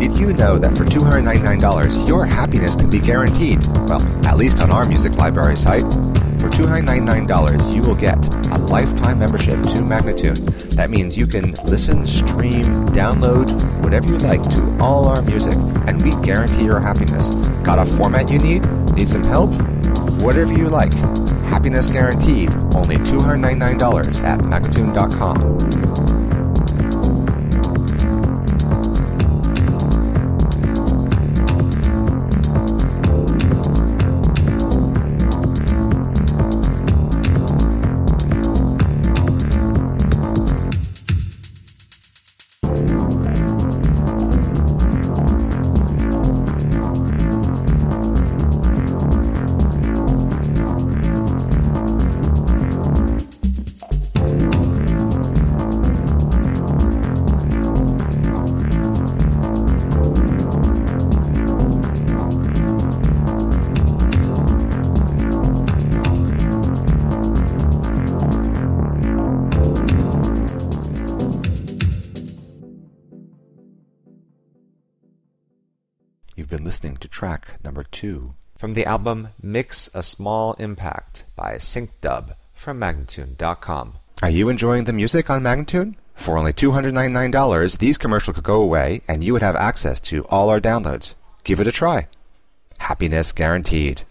Did you know that for $299, your happiness can be guaranteed? Well, at least on our music library site. For $299, you will get a lifetime membership to Magnatune. That means you can listen, stream, download, whatever you like to all our music, and we guarantee your happiness. Got a format you need? Need some help? Whatever you like. Happiness guaranteed. Only $299 at Magnatune.com. You've been listening to track number 2 from the album Mix a Small Impact by SyncDub from Magnatune.com. Are you enjoying the music on Magnatune? For only $299, these commercials could go away and you would have access to all our downloads. Give it a try. Happiness guaranteed.